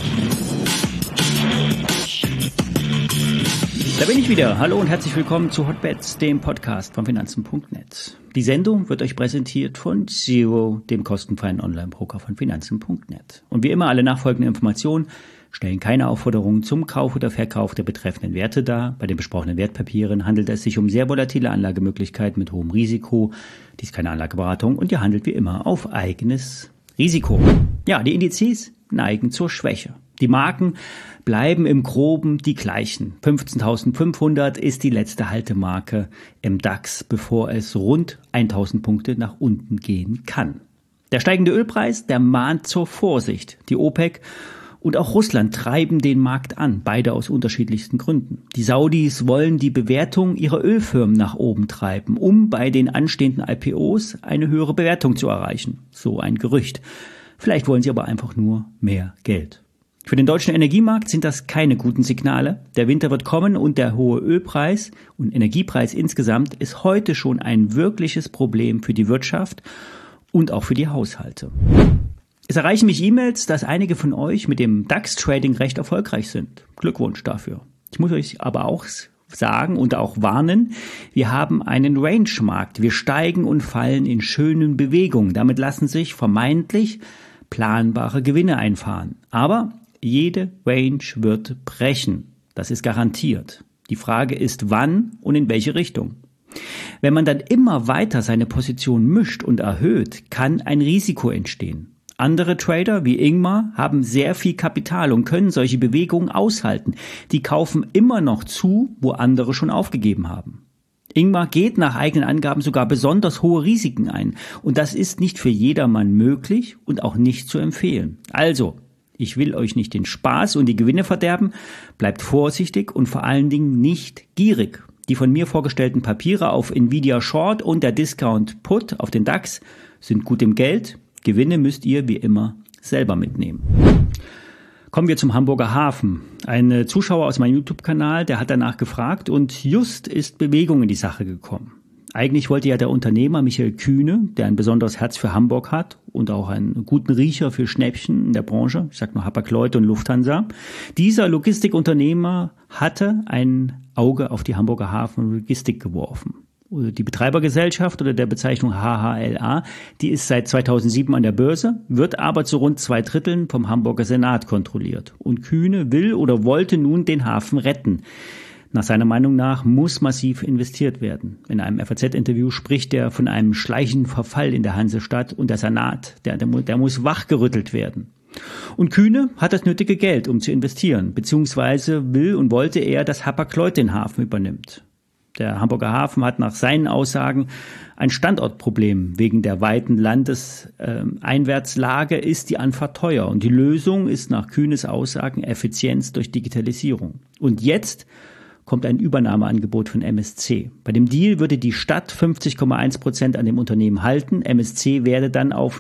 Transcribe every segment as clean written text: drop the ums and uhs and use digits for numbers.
Da bin ich wieder. Hallo und herzlich willkommen zu Hotbets, dem Podcast von Finanzen.net. Die Sendung wird euch präsentiert von Zero, dem kostenfreien Online-Broker von Finanzen.net. Und wie immer, alle nachfolgenden Informationen stellen keine Aufforderungen zum Kauf oder Verkauf der betreffenden Werte dar. Bei den besprochenen Wertpapieren handelt es sich um sehr volatile Anlagemöglichkeiten mit hohem Risiko. Dies ist keine Anlageberatung und ihr handelt wie immer auf eigenes Risiko. Ja, die Indizes neigen zur Schwäche. Die Marken bleiben im Groben die gleichen. 15.500 ist die letzte Haltemarke im DAX, bevor es rund 1.000 Punkte nach unten gehen kann. Der steigende Ölpreis, der mahnt zur Vorsicht. Die OPEC und auch Russland treiben den Markt an, beide aus unterschiedlichsten Gründen. Die Saudis wollen die Bewertung ihrer Ölfirmen nach oben treiben, um bei den anstehenden IPOs eine höhere Bewertung zu erreichen. So ein Gerücht. Vielleicht wollen sie aber einfach nur mehr Geld. Für den deutschen Energiemarkt sind das keine guten Signale. Der Winter wird kommen und der hohe Ölpreis und Energiepreis insgesamt ist heute schon ein wirkliches Problem für die Wirtschaft und auch für die Haushalte. Es erreichen mich E-Mails, dass einige von euch mit dem DAX-Trading recht erfolgreich sind. Glückwunsch dafür. Ich muss euch aber auch sagen und auch warnen, wir haben einen Range-Markt. Wir steigen und fallen in schönen Bewegungen. Damit lassen sich vermeintlich planbare Gewinne einfahren. Aber jede Range wird brechen. Das ist garantiert. Die Frage ist, wann und in welche Richtung. Wenn man dann immer weiter seine Position mischt und erhöht, kann ein Risiko entstehen. Andere Trader wie Ingmar haben sehr viel Kapital und können solche Bewegungen aushalten. Die kaufen immer noch zu, wo andere schon aufgegeben haben. Ingmar geht nach eigenen Angaben sogar besonders hohe Risiken ein. Und das ist nicht für jedermann möglich und auch nicht zu empfehlen. Also, ich will euch nicht den Spaß und die Gewinne verderben. Bleibt vorsichtig und vor allen Dingen nicht gierig. Die von mir vorgestellten Papiere auf Nvidia Short und der Discount Put auf den DAX sind gut im Geld. Gewinne müsst ihr wie immer selber mitnehmen. Kommen wir zum Hamburger Hafen. Ein Zuschauer aus meinem YouTube-Kanal, der hat danach gefragt und just ist Bewegung in die Sache gekommen. Eigentlich wollte ja der Unternehmer Michael Kühne, der ein besonderes Herz für Hamburg hat und auch einen guten Riecher für Schnäppchen in der Branche, ich sag nur Hapag-Lloyd und Lufthansa, dieser Logistikunternehmer hatte ein Auge auf die Hamburger Hafen Logistik geworfen. Die Betreibergesellschaft oder der Bezeichnung HHLA, die ist seit 2007 an der Börse, wird aber zu rund 2/3 vom Hamburger Senat kontrolliert. Und Kühne will oder wollte nun den Hafen retten. Nach seiner Meinung nach muss massiv investiert werden. In einem FAZ-Interview spricht er von einem schleichenden Verfall in der Hansestadt und der Senat, der muss wachgerüttelt werden. Und Kühne hat das nötige Geld, um zu investieren, beziehungsweise will und wollte er, dass Hapag-Lloyd den Hafen übernimmt. Der Hamburger Hafen hat nach seinen Aussagen ein Standortproblem. Wegen der weiten Landeseinwärtslage ist die Anfahrt teuer. Und die Lösung ist nach Kühnes Aussagen Effizienz durch Digitalisierung. Und jetzt kommt ein Übernahmeangebot von MSC. Bei dem Deal würde die Stadt 50,1% an dem Unternehmen halten. MSC werde dann auf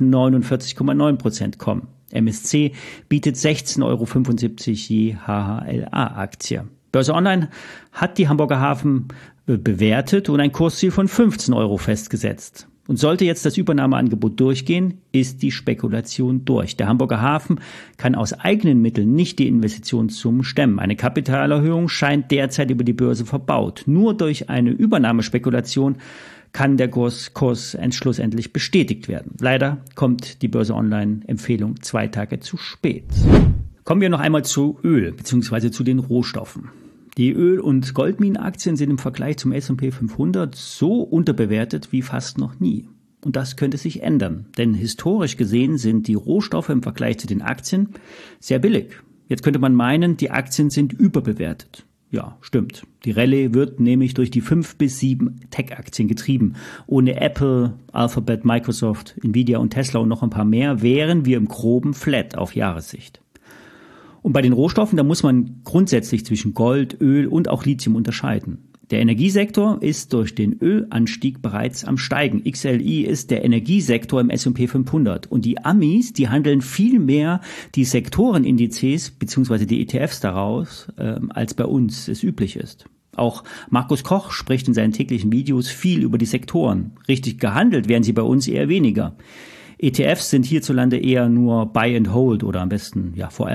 49,9% kommen. MSC bietet 16,75 € je HHLA-Aktie. Börse Online hat die Hamburger Hafen bewertet und ein Kursziel von 15 € festgesetzt. Und sollte jetzt das Übernahmeangebot durchgehen, ist die Spekulation durch. Der Hamburger Hafen kann aus eigenen Mitteln nicht die Investitionssummen stemmen. Eine Kapitalerhöhung scheint derzeit über die Börse verbaut. Nur durch eine Übernahmespekulation kann der Kurs schlussendlich bestätigt werden. Leider kommt die Börse Online-Empfehlung 2 Tage zu spät. Kommen wir noch einmal zu Öl bzw. zu den Rohstoffen. Die Öl- und Goldminenaktien sind im Vergleich zum S&P 500 so unterbewertet wie fast noch nie. Und das könnte sich ändern, denn historisch gesehen sind die Rohstoffe im Vergleich zu den Aktien sehr billig. Jetzt könnte man meinen, die Aktien sind überbewertet. Ja, stimmt. Die Rallye wird nämlich durch die 5 bis 7 Tech-Aktien getrieben. Ohne Apple, Alphabet, Microsoft, Nvidia und Tesla und noch ein paar mehr wären wir im Groben flat auf Jahressicht. Und bei den Rohstoffen, da muss man grundsätzlich zwischen Gold, Öl und auch Lithium unterscheiden. Der Energiesektor ist durch den Ölanstieg bereits am Steigen. XLI ist der Energiesektor im S&P 500. Und die Amis, die handeln viel mehr die Sektorenindizes bzw. die ETFs daraus, als bei uns es üblich ist. Auch Markus Koch spricht in seinen täglichen Videos viel über die Sektoren. Richtig gehandelt werden sie bei uns eher weniger. ETFs sind hierzulande eher nur Buy and Hold oder am besten forever.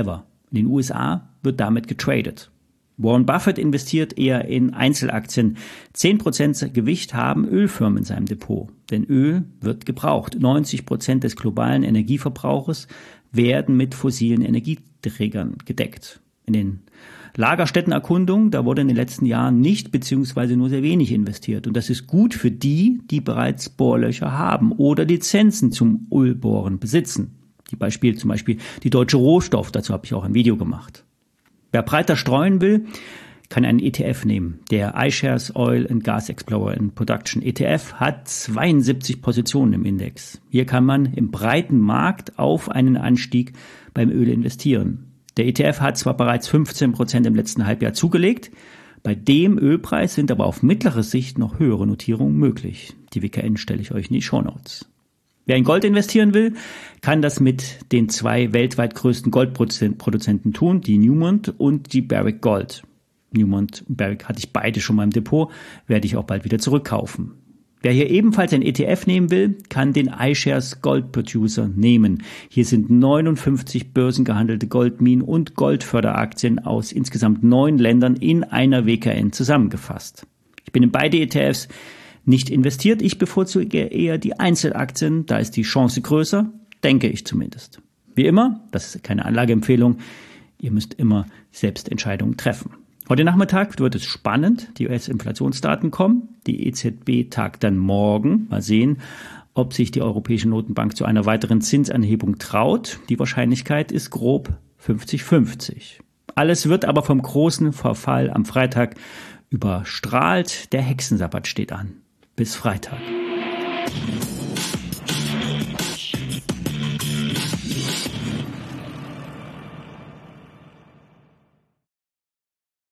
In den USA wird damit getradet. Warren Buffett investiert eher in Einzelaktien. 10% Gewicht haben Ölfirmen in seinem Depot. Denn Öl wird gebraucht. 90% des globalen Energieverbrauches werden mit fossilen Energieträgern gedeckt. In den Lagerstättenerkundungen, da wurde in den letzten Jahren nicht bzw. nur sehr wenig investiert. Und das ist gut für die, die bereits Bohrlöcher haben oder Lizenzen zum Ölbohren besitzen. Zum Beispiel die Deutsche Rohstoff, dazu habe ich auch ein Video gemacht. Wer breiter streuen will, kann einen ETF nehmen. Der iShares Oil and Gas Explorer in Production ETF hat 72 Positionen im Index. Hier kann man im breiten Markt auf einen Anstieg beim Öl investieren. Der ETF hat zwar bereits 15% im letzten Halbjahr zugelegt, bei dem Ölpreis sind aber auf mittlere Sicht noch höhere Notierungen möglich. Die WKN stelle ich euch in die Shownotes. Wer in Gold investieren will, kann das mit den 2 weltweit größten Goldproduzenten tun, die Newmont und die Barrick Gold. Newmont und Barrick hatte ich beide schon mal im Depot, werde ich auch bald wieder zurückkaufen. Wer hier ebenfalls ein ETF nehmen will, kann den iShares Gold Producer nehmen. Hier sind 59 börsengehandelte Goldminen und Goldförderaktien aus insgesamt 9 Ländern in einer WKN zusammengefasst. Ich bin in beide ETFs nicht investiert. Ich bevorzuge eher die Einzelaktien, da ist die Chance größer, denke ich zumindest. Wie immer, das ist keine Anlageempfehlung, ihr müsst immer selbst Entscheidungen treffen. Heute Nachmittag wird es spannend, die US-Inflationsdaten kommen, die EZB tagt dann morgen, mal sehen, ob sich die Europäische Notenbank zu einer weiteren Zinsanhebung traut. Die Wahrscheinlichkeit ist grob 50-50. Alles wird aber vom großen Verfall am Freitag überstrahlt, der Hexensabbat steht an. Bis Freitag.